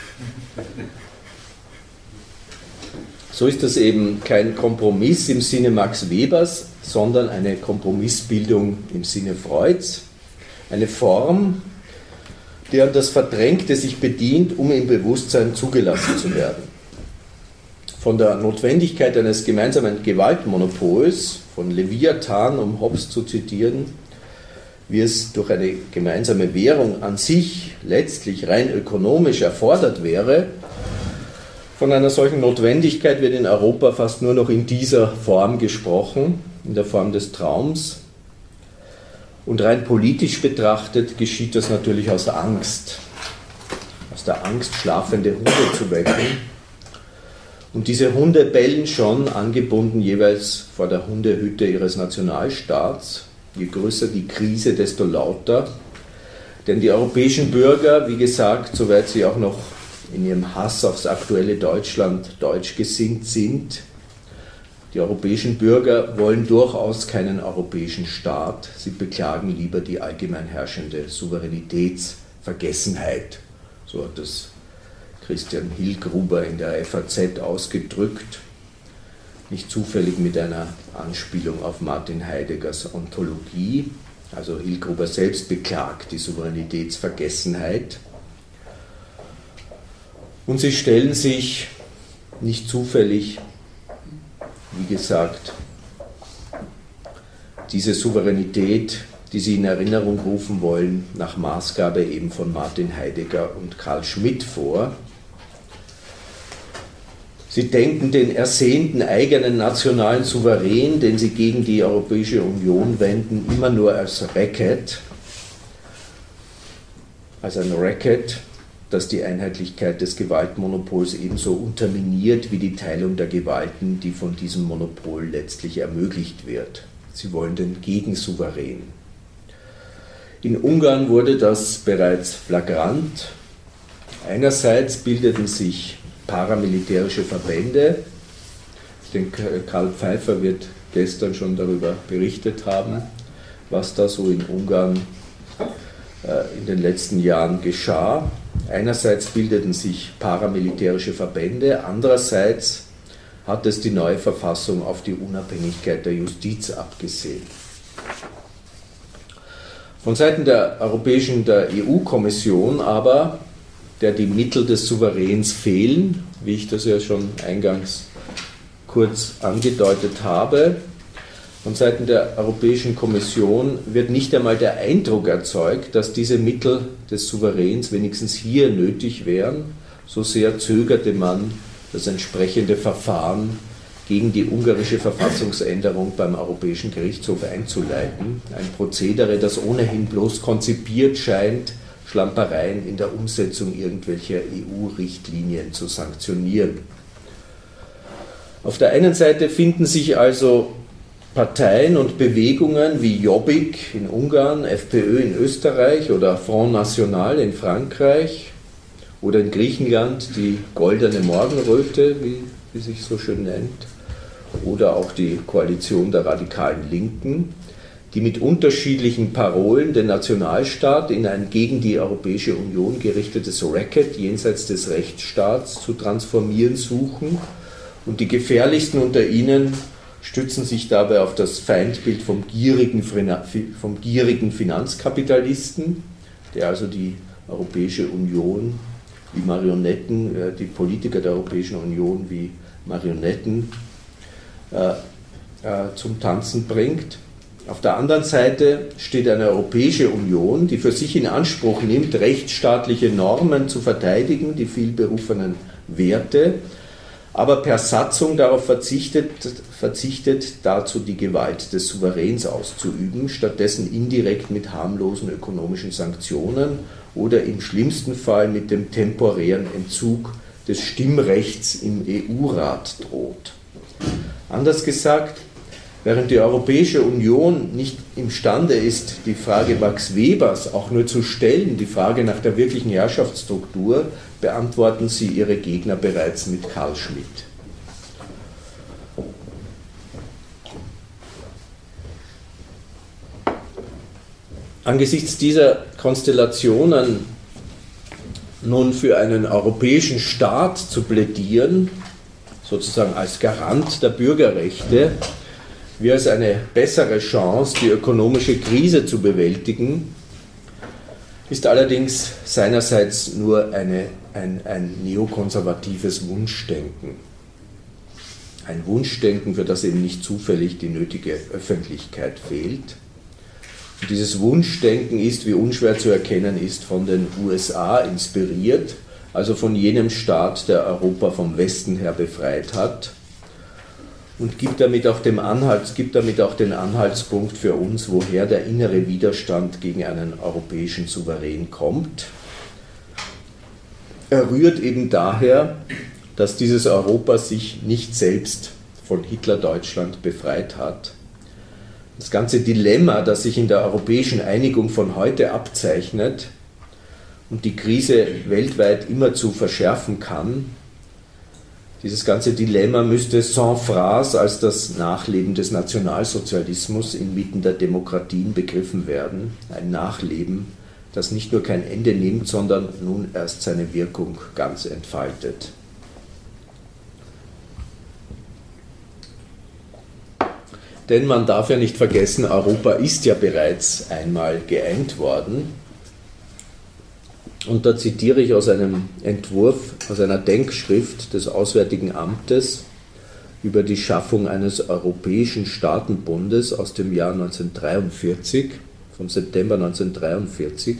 So ist das eben kein Kompromiss im Sinne Max Webers, sondern eine Kompromissbildung im Sinne Freuds, eine Form, deren das Verdrängte sich bedient, um im Bewusstsein zugelassen zu werden. Von der Notwendigkeit eines gemeinsamen Gewaltmonopols, von Leviathan, um Hobbes zu zitieren, wie es durch eine gemeinsame Währung an sich letztlich rein ökonomisch erfordert wäre, von einer solchen Notwendigkeit wird in Europa fast nur noch in dieser Form gesprochen, in der Form des Traums. Und rein politisch betrachtet geschieht das natürlich aus Angst, aus der Angst, schlafende Hunde zu wecken. Und diese Hunde bellen schon, angebunden jeweils vor der Hundehütte ihres Nationalstaats. Je größer die Krise, desto lauter. Denn die europäischen Bürger, wie gesagt, soweit sie auch noch in ihrem Hass aufs aktuelle Deutschland deutsch gesinnt sind, die europäischen Bürger wollen durchaus keinen europäischen Staat. Sie beklagen lieber die allgemein herrschende Souveränitätsvergessenheit. So hat das Christian Hillgruber in der F A Z ausgedrückt. Nicht zufällig mit einer Anspielung auf Martin Heideggers Ontologie. Also Hillgruber selbst beklagt die Souveränitätsvergessenheit. Und sie stellen sich nicht zufällig, wie gesagt, diese Souveränität, die sie in Erinnerung rufen wollen, nach Maßgabe eben von Martin Heidegger und Carl Schmitt vor. Sie denken den ersehnten eigenen nationalen Souverän, den sie gegen die Europäische Union wenden, immer nur als Racket, als ein Racket, das die Einheitlichkeit des Gewaltmonopols ebenso unterminiert wie die Teilung der Gewalten, die von diesem Monopol letztlich ermöglicht wird. Sie wollen den Gegensouverän. In Ungarn wurde das bereits flagrant. Einerseits bildeten sich paramilitärische Verbände, den Karl Pfeiffer wird gestern schon darüber berichtet haben, was da so in Ungarn in den letzten Jahren geschah. Einerseits bildeten sich paramilitärische Verbände, andererseits hat es die neue Verfassung auf die Unabhängigkeit der Justiz abgesehen. Von Seiten der europäischen, der E U-Kommission aber, der die Mittel des Souveräns fehlen, wie ich das ja schon eingangs kurz angedeutet habe, von Seiten der Europäischen Kommission wird nicht einmal der Eindruck erzeugt, dass diese Mittel des Souveräns wenigstens hier nötig wären. So sehr zögerte man, das entsprechende Verfahren gegen die ungarische Verfassungsänderung beim Europäischen Gerichtshof einzuleiten. Ein Prozedere, das ohnehin bloß konzipiert scheint, Schlampereien in der Umsetzung irgendwelcher E U-Richtlinien zu sanktionieren. Auf der einen Seite finden sich also Parteien und Bewegungen wie Jobbik in Ungarn, FPÖ in Österreich oder Front National in Frankreich oder in Griechenland die Goldene Morgenröte, wie, wie sich so schön nennt, oder auch die Koalition der radikalen Linken, die mit unterschiedlichen Parolen den Nationalstaat in ein gegen die Europäische Union gerichtetes Racket jenseits des Rechtsstaats zu transformieren suchen, und die gefährlichsten unter ihnen stützen sich dabei auf das Feindbild vom gierigen, vom gierigen Finanzkapitalisten, der also die Europäische Union wie Marionetten, die Politiker der Europäischen Union wie Marionetten äh, äh, zum Tanzen bringt. Auf der anderen Seite steht eine Europäische Union, die für sich in Anspruch nimmt, rechtsstaatliche Normen zu verteidigen, die vielberufenen Werte, aber per Satzung darauf verzichtet, verzichtet, dazu die Gewalt des Souveräns auszuüben, stattdessen indirekt mit harmlosen ökonomischen Sanktionen oder im schlimmsten Fall mit dem temporären Entzug des Stimmrechts im E U-Rat droht. Anders gesagt, während die Europäische Union nicht imstande ist, die Frage Max Webers auch nur zu stellen, die Frage nach der wirklichen Herrschaftsstruktur, beantworten sie ihre Gegner bereits mit Carl Schmitt. Angesichts dieser Konstellationen nun für einen europäischen Staat zu plädieren, sozusagen als Garant der Bürgerrechte, wie als eine bessere Chance, die ökonomische Krise zu bewältigen, ist allerdings seinerseits nur eine, ein, ein neokonservatives Wunschdenken. Ein Wunschdenken, für das eben nicht zufällig die nötige Öffentlichkeit fehlt. Und dieses Wunschdenken ist, wie unschwer zu erkennen ist, von den U S A inspiriert, also von jenem Staat, der Europa vom Westen her befreit hat, und gibt damit auch, dem Anhalt, gibt damit auch den Anhaltspunkt für uns, woher der innere Widerstand gegen einen europäischen Souverän kommt. Er rührt eben daher, dass dieses Europa sich nicht selbst von Hitler-Deutschland befreit hat. Das ganze Dilemma, das sich in der europäischen Einigung von heute abzeichnet und die Krise weltweit immerzu verschärfen kann, dieses ganze Dilemma müsste sans phrase als das Nachleben des Nationalsozialismus inmitten der Demokratien begriffen werden. Ein Nachleben, das nicht nur kein Ende nimmt, sondern nun erst seine Wirkung ganz entfaltet. Denn man darf ja nicht vergessen, Europa ist ja bereits einmal geeint worden. Und da zitiere ich aus einem Entwurf, aus einer Denkschrift des Auswärtigen Amtes über die Schaffung eines Europäischen Staatenbundes aus dem Jahr neunzehnhundertdreiundvierzig, vom September neunzehnhundertdreiundvierzig.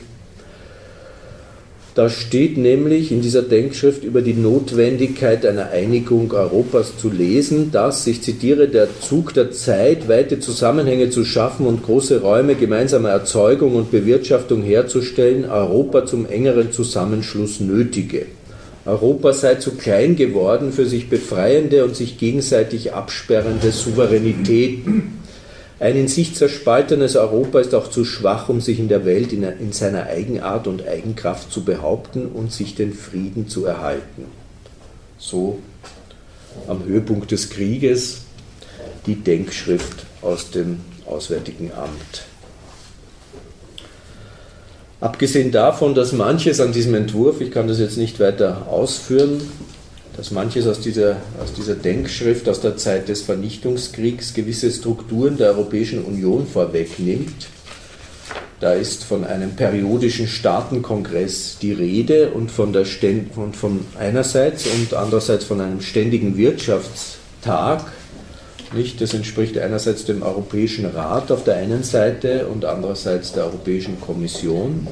Da steht nämlich in dieser Denkschrift über die Notwendigkeit einer Einigung Europas zu lesen, dass, ich zitiere, der Zug der Zeit, weite Zusammenhänge zu schaffen und große Räume gemeinsamer Erzeugung und Bewirtschaftung herzustellen, Europa zum engeren Zusammenschluss nötige. Europa sei zu klein geworden für sich befreiende und sich gegenseitig absperrende Souveränitäten. Ein in sich zerspaltenes Europa ist auch zu schwach, um sich in der Welt in, in seiner Eigenart und Eigenkraft zu behaupten und sich den Frieden zu erhalten. So am Höhepunkt des Krieges die Denkschrift aus dem Auswärtigen Amt. Abgesehen davon, dass manches an diesem Entwurf, ich kann das jetzt nicht weiter ausführen, dass manches aus dieser, aus dieser Denkschrift aus der Zeit des Vernichtungskriegs gewisse Strukturen der Europäischen Union vorwegnimmt. Da ist von einem periodischen Staatenkongress die Rede und von, der Ständ, von, von einerseits und andererseits von einem ständigen Wirtschaftstag. Nicht? Das entspricht einerseits dem Europäischen Rat auf der einen Seite und andererseits der Europäischen Kommission.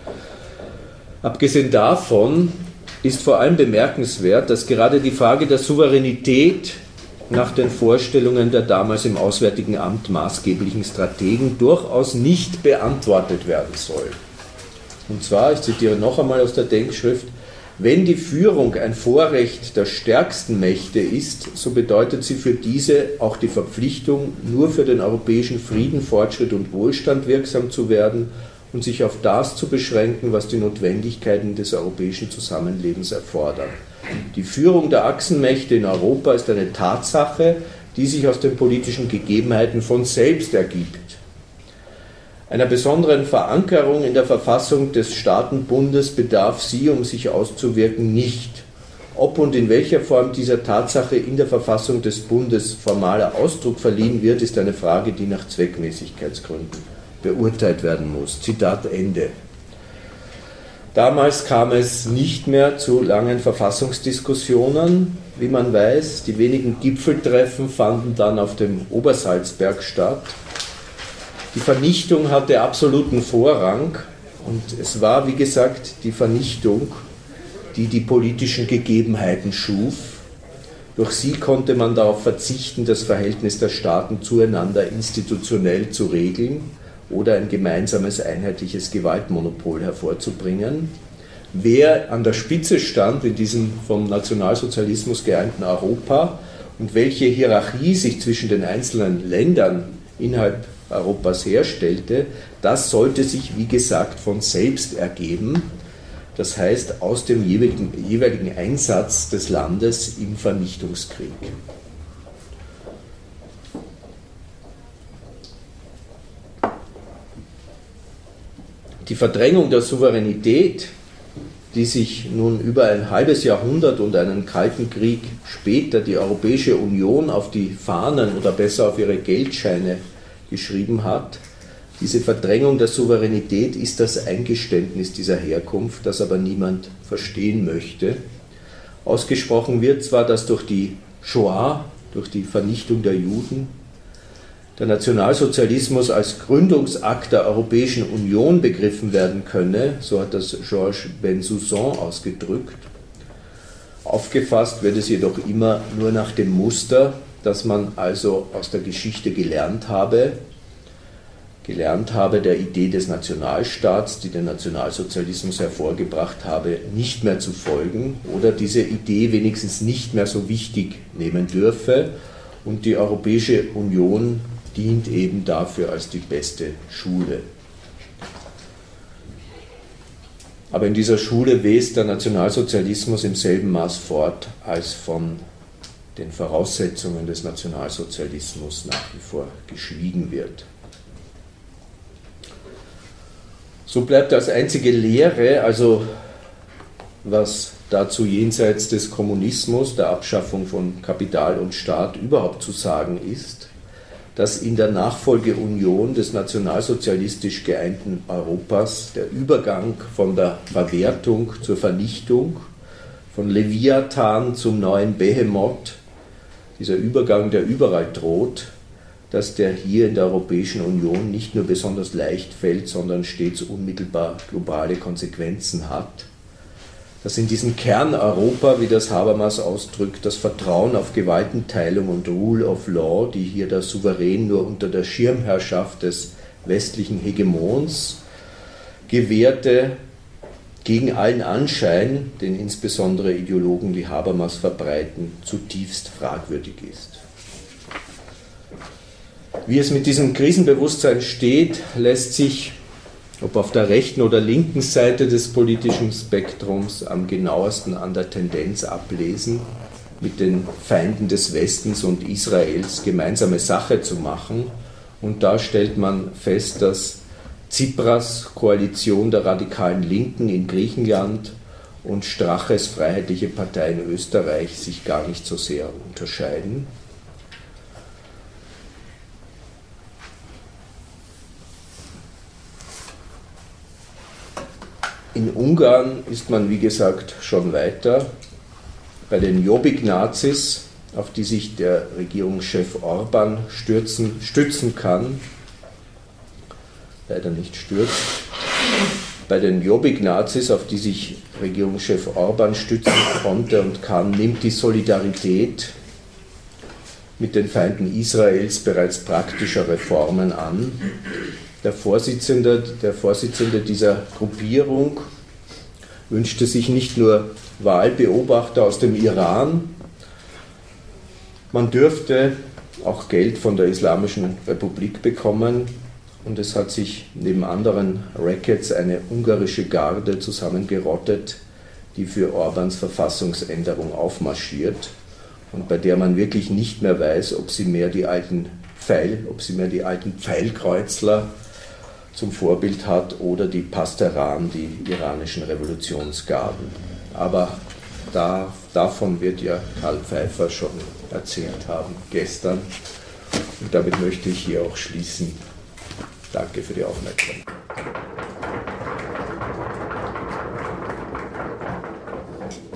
Abgesehen davon ist vor allem bemerkenswert, dass gerade die Frage der Souveränität nach den Vorstellungen der damals im Auswärtigen Amt maßgeblichen Strategen durchaus nicht beantwortet werden soll. Und zwar, ich zitiere noch einmal aus der Denkschrift, wenn die Führung ein Vorrecht der stärksten Mächte ist, so bedeutet sie für diese auch die Verpflichtung, nur für den europäischen Frieden, Fortschritt und Wohlstand wirksam zu werden und sich auf das zu beschränken, was die Notwendigkeiten des europäischen Zusammenlebens erfordern. Die Führung der Achsenmächte in Europa ist eine Tatsache, die sich aus den politischen Gegebenheiten von selbst ergibt. Einer besonderen Verankerung in der Verfassung des Staatenbundes bedarf sie, um sich auszuwirken, nicht. Ob und in welcher Form dieser Tatsache in der Verfassung des Bundes formaler Ausdruck verliehen wird, ist eine Frage, die nach Zweckmäßigkeitsgründen beurteilt werden muss. Zitat Ende. Damals kam es nicht mehr zu langen Verfassungsdiskussionen, wie man weiß. Die wenigen Gipfeltreffen fanden dann auf dem Obersalzberg statt. Die Vernichtung hatte absoluten Vorrang und es war, wie gesagt, die Vernichtung, die die politischen Gegebenheiten schuf. Durch sie konnte man darauf verzichten, das Verhältnis der Staaten zueinander institutionell zu regeln oder ein gemeinsames einheitliches Gewaltmonopol hervorzubringen. Wer an der Spitze stand in diesem vom Nationalsozialismus geeinten Europa und welche Hierarchie sich zwischen den einzelnen Ländern innerhalb Europas herstellte, das sollte sich, wie gesagt, von selbst ergeben. Das heißt, aus dem jeweiligen, jeweiligen Einsatz des Landes im Vernichtungskrieg. Die Verdrängung der Souveränität, die sich nun über ein halbes Jahrhundert und einen Kalten Krieg später die Europäische Union auf die Fahnen oder besser auf ihre Geldscheine geschrieben hat, diese Verdrängung der Souveränität ist das Eingeständnis dieser Herkunft, das aber niemand verstehen möchte. Ausgesprochen wird zwar, dass durch die Shoah, durch die Vernichtung der Juden, der Nationalsozialismus als Gründungsakt der Europäischen Union begriffen werden könne, so hat das Georges Bensoussan ausgedrückt. Aufgefasst wird es jedoch immer nur nach dem Muster, dass man also aus der Geschichte gelernt habe, gelernt habe, der Idee des Nationalstaats, die den Nationalsozialismus hervorgebracht habe, nicht mehr zu folgen oder diese Idee wenigstens nicht mehr so wichtig nehmen dürfe und die Europäische Union dient eben dafür als die beste Schule. Aber in dieser Schule west der Nationalsozialismus im selben Maß fort, als von den Voraussetzungen des Nationalsozialismus nach wie vor geschwiegen wird. So bleibt als einzige Lehre, also was dazu jenseits des Kommunismus, der Abschaffung von Kapital und Staat überhaupt zu sagen ist, dass in der Nachfolgeunion des nationalsozialistisch geeinten Europas der Übergang von der Verwertung zur Vernichtung, von Leviathan zum neuen Behemoth, dieser Übergang, der überall droht, dass der hier in der Europäischen Union nicht nur besonders leicht fällt, sondern stets unmittelbar globale Konsequenzen hat. Dass in diesem Kern Europa, wie das Habermas ausdrückt, das Vertrauen auf Gewaltenteilung und Rule of Law, die hier der Souverän nur unter der Schirmherrschaft des westlichen Hegemons gewährte, gegen allen Anschein, den insbesondere Ideologen wie Habermas verbreiten, zutiefst fragwürdig ist. Wie es mit diesem Krisenbewusstsein steht, lässt sich, ob auf der rechten oder linken Seite des politischen Spektrums, am genauesten an der Tendenz ablesen, mit den Feinden des Westens und Israels gemeinsame Sache zu machen. Und da stellt man fest, dass Tsipras Koalition der radikalen Linken in Griechenland und Straches Freiheitliche Partei in Österreich sich gar nicht so sehr unterscheiden. In Ungarn ist man, wie gesagt, schon weiter. Bei den Jobbik-Nazis, auf die sich der Regierungschef Orban stürzen, stützen kann, leider nicht stürzt, bei den Jobbik-Nazis, auf die sich Regierungschef Orban stützen konnte und kann, nimmt die Solidarität mit den Feinden Israels bereits praktischere Formen an. Der Vorsitzende, der Vorsitzende dieser Gruppierung wünschte sich nicht nur Wahlbeobachter aus dem Iran, man dürfte auch Geld von der Islamischen Republik bekommen und es hat sich neben anderen Rackets eine ungarische Garde zusammengerottet, die für Orbáns Verfassungsänderung aufmarschiert und bei der man wirklich nicht mehr weiß, ob sie mehr die alten Pfeil, ob sie mehr die alten Pfeilkreuzler zum Vorbild hat oder die Pasteran, die iranischen Revolutionsgarden. Aber da, davon wird ja Karl Pfeiffer schon erzählt haben gestern. Und damit möchte ich hier auch schließen. Danke für die Aufmerksamkeit.